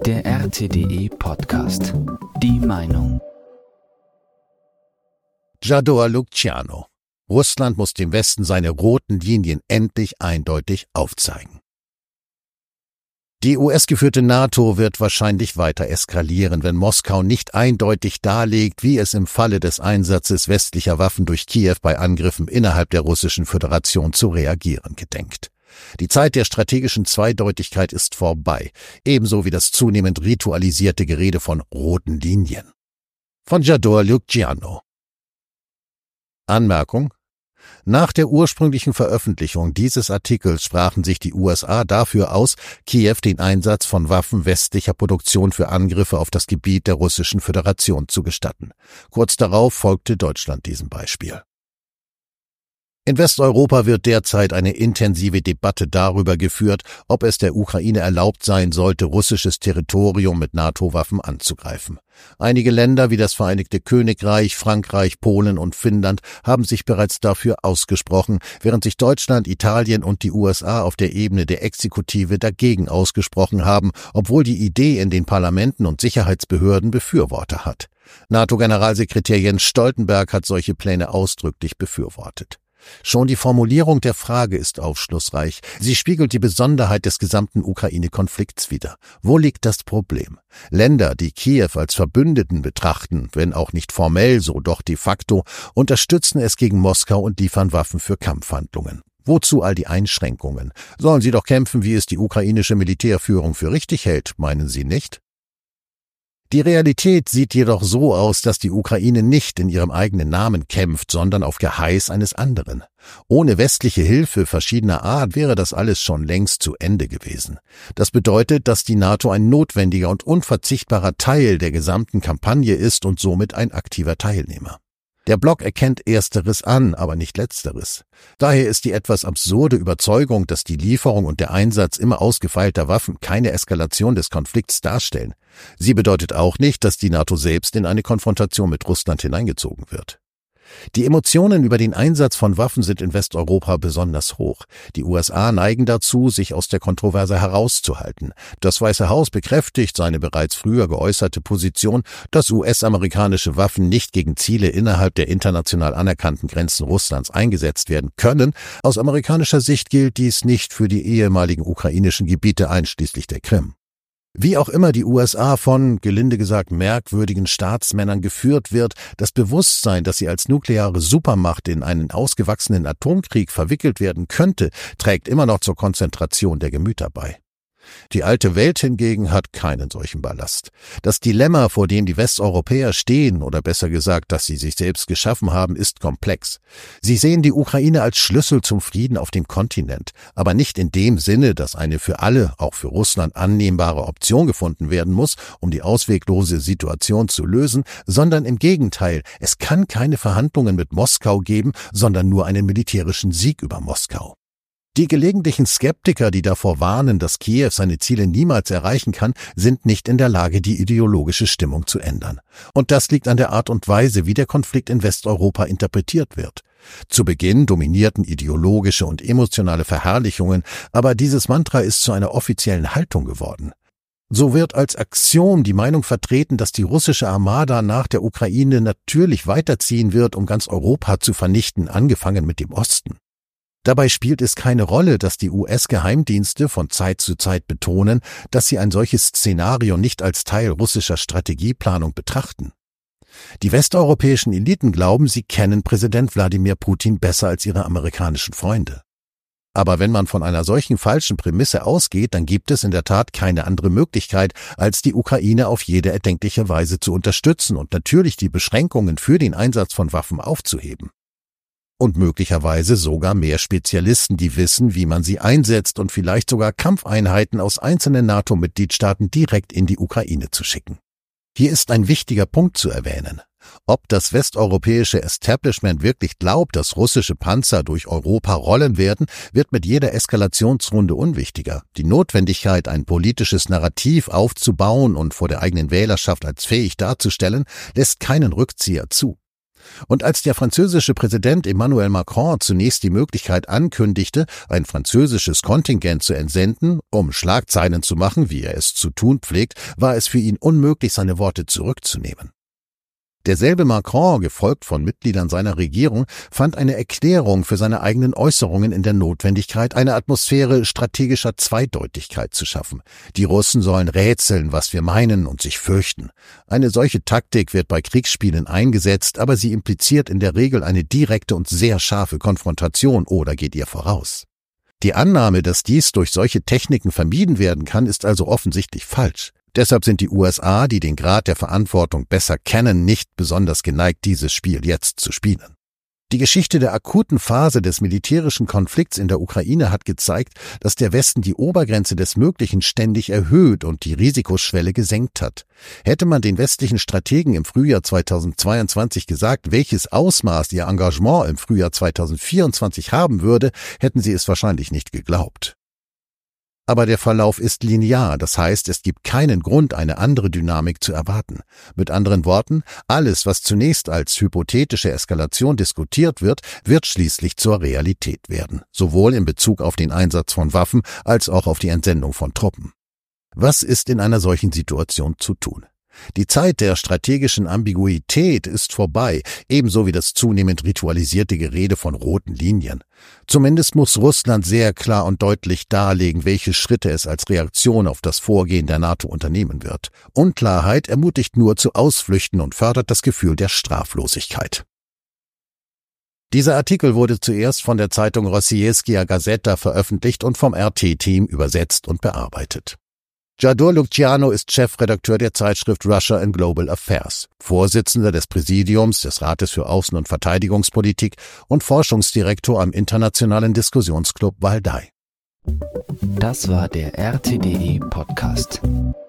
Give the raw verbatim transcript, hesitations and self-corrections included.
Der R T D E-Podcast. Die Meinung. Jador Luciano. Russland muss dem Westen seine roten Linien endlich eindeutig aufzeigen. Die U S-geführte NATO wird wahrscheinlich weiter eskalieren, wenn Moskau nicht eindeutig darlegt, wie es im Falle des Einsatzes westlicher Waffen durch Kiew bei Angriffen innerhalb der Russischen Föderation zu reagieren gedenkt. Die Zeit der strategischen Zweideutigkeit ist vorbei, ebenso wie das zunehmend ritualisierte Gerede von roten Linien. Von Jador Luciano. Anmerkung: Nach der ursprünglichen Veröffentlichung dieses Artikels sprachen sich die U S A dafür aus, Kiew den Einsatz von Waffen westlicher Produktion für Angriffe auf das Gebiet der Russischen Föderation zu gestatten. Kurz darauf folgte Deutschland diesem Beispiel. In Westeuropa wird derzeit eine intensive Debatte darüber geführt, ob es der Ukraine erlaubt sein sollte, russisches Territorium mit NATO-Waffen anzugreifen. Einige Länder wie das Vereinigte Königreich, Frankreich, Polen und Finnland haben sich bereits dafür ausgesprochen, während sich Deutschland, Italien und die U S A auf der Ebene der Exekutive dagegen ausgesprochen haben, obwohl die Idee in den Parlamenten und Sicherheitsbehörden Befürworter hat. NATO-Generalsekretär Jens Stoltenberg hat solche Pläne ausdrücklich befürwortet. Schon die Formulierung der Frage ist aufschlussreich. Sie spiegelt die Besonderheit des gesamten Ukraine-Konflikts wider. Wo liegt das Problem? Länder, die Kiew als Verbündeten betrachten, wenn auch nicht formell, so doch de facto, unterstützen es gegen Moskau und liefern Waffen für Kampfhandlungen. Wozu all die Einschränkungen? Sollen sie doch kämpfen, wie es die ukrainische Militärführung für richtig hält, meinen Sie nicht? Die Realität sieht jedoch so aus, dass die Ukraine nicht in ihrem eigenen Namen kämpft, sondern auf Geheiß eines anderen. Ohne westliche Hilfe verschiedener Art wäre das alles schon längst zu Ende gewesen. Das bedeutet, dass die NATO ein notwendiger und unverzichtbarer Teil der gesamten Kampagne ist und somit ein aktiver Teilnehmer. Der Block erkennt Ersteres an, aber nicht Letzteres. Daher ist die etwas absurde Überzeugung, dass die Lieferung und der Einsatz immer ausgefeilter Waffen keine Eskalation des Konflikts darstellen. Sie bedeutet auch nicht, dass die NATO selbst in eine Konfrontation mit Russland hineingezogen wird. Die Emotionen über den Einsatz von Waffen sind in Westeuropa besonders hoch. Die U S A neigen dazu, sich aus der Kontroverse herauszuhalten. Das Weiße Haus bekräftigt seine bereits früher geäußerte Position, dass U S-amerikanische Waffen nicht gegen Ziele innerhalb der international anerkannten Grenzen Russlands eingesetzt werden können. Aus amerikanischer Sicht gilt dies nicht für die ehemaligen ukrainischen Gebiete einschließlich der Krim. Wie auch immer die U S A von, gelinde gesagt, merkwürdigen Staatsmännern geführt wird, das Bewusstsein, dass sie als nukleare Supermacht in einen ausgewachsenen Atomkrieg verwickelt werden könnte, trägt immer noch zur Konzentration der Gemüter bei. Die alte Welt hingegen hat keinen solchen Ballast. Das Dilemma, vor dem die Westeuropäer stehen, oder besser gesagt, das sie sich selbst geschaffen haben, ist komplex. Sie sehen die Ukraine als Schlüssel zum Frieden auf dem Kontinent, aber nicht in dem Sinne, dass eine für alle, auch für Russland, annehmbare Option gefunden werden muss, um die ausweglose Situation zu lösen, sondern im Gegenteil, es kann keine Verhandlungen mit Moskau geben, sondern nur einen militärischen Sieg über Moskau. Die gelegentlichen Skeptiker, die davor warnen, dass Kiew seine Ziele niemals erreichen kann, sind nicht in der Lage, die ideologische Stimmung zu ändern. Und das liegt an der Art und Weise, wie der Konflikt in Westeuropa interpretiert wird. Zu Beginn dominierten ideologische und emotionale Verherrlichungen, aber dieses Mantra ist zu einer offiziellen Haltung geworden. So wird als Axiom die Meinung vertreten, dass die russische Armada nach der Ukraine natürlich weiterziehen wird, um ganz Europa zu vernichten, angefangen mit dem Osten. Dabei spielt es keine Rolle, dass die U S-Geheimdienste von Zeit zu Zeit betonen, dass sie ein solches Szenario nicht als Teil russischer Strategieplanung betrachten. Die westeuropäischen Eliten glauben, sie kennen Präsident Wladimir Putin besser als ihre amerikanischen Freunde. Aber wenn man von einer solchen falschen Prämisse ausgeht, dann gibt es in der Tat keine andere Möglichkeit, als die Ukraine auf jede erdenkliche Weise zu unterstützen und natürlich die Beschränkungen für den Einsatz von Waffen aufzuheben. Und möglicherweise sogar mehr Spezialisten, die wissen, wie man sie einsetzt und vielleicht sogar Kampfeinheiten aus einzelnen NATO-Mitgliedstaaten direkt in die Ukraine zu schicken. Hier ist ein wichtiger Punkt zu erwähnen. Ob das westeuropäische Establishment wirklich glaubt, dass russische Panzer durch Europa rollen werden, wird mit jeder Eskalationsrunde unwichtiger. Die Notwendigkeit, ein politisches Narrativ aufzubauen und vor der eigenen Wählerschaft als fähig darzustellen, lässt keinen Rückzieher zu. Und als der französische Präsident Emmanuel Macron zunächst die Möglichkeit ankündigte, ein französisches Kontingent zu entsenden, um Schlagzeilen zu machen, wie er es zu tun pflegt, war es für ihn unmöglich, seine Worte zurückzunehmen. Derselbe Macron, gefolgt von Mitgliedern seiner Regierung, fand eine Erklärung für seine eigenen Äußerungen in der Notwendigkeit, eine Atmosphäre strategischer Zweideutigkeit zu schaffen. Die Russen sollen rätseln, was wir meinen, und sich fürchten. Eine solche Taktik wird bei Kriegsspielen eingesetzt, aber sie impliziert in der Regel eine direkte und sehr scharfe Konfrontation oder geht ihr voraus. Die Annahme, dass dies durch solche Techniken vermieden werden kann, ist also offensichtlich falsch. Deshalb sind die U S A, die den Grad der Verantwortung besser kennen, nicht besonders geneigt, dieses Spiel jetzt zu spielen. Die Geschichte der akuten Phase des militärischen Konflikts in der Ukraine hat gezeigt, dass der Westen die Obergrenze des Möglichen ständig erhöht und die Risikoschwelle gesenkt hat. Hätte man den westlichen Strategen im Frühjahr zweitausendzweiundzwanzig gesagt, welches Ausmaß ihr Engagement im Frühjahr zweitausendvierundzwanzig haben würde, hätten sie es wahrscheinlich nicht geglaubt. Aber der Verlauf ist linear, das heißt, es gibt keinen Grund, eine andere Dynamik zu erwarten. Mit anderen Worten, alles, was zunächst als hypothetische Eskalation diskutiert wird, wird schließlich zur Realität werden, sowohl in Bezug auf den Einsatz von Waffen als auch auf die Entsendung von Truppen. Was ist in einer solchen Situation zu tun? Die Zeit der strategischen Ambiguität ist vorbei, ebenso wie das zunehmend ritualisierte Gerede von roten Linien. Zumindest muss Russland sehr klar und deutlich darlegen, welche Schritte es als Reaktion auf das Vorgehen der NATO unternehmen wird. Unklarheit ermutigt nur zu Ausflüchten und fördert das Gefühl der Straflosigkeit. Dieser Artikel wurde zuerst von der Zeitung Rossijskaja Gazeta veröffentlicht und vom R T-Team übersetzt und bearbeitet. Jador Luciano ist Chefredakteur der Zeitschrift Russia and Global Affairs, Vorsitzender des Präsidiums des Rates für Außen- und Verteidigungspolitik und Forschungsdirektor am internationalen Diskussionsclub Valdai. Das war der R T D E Podcast.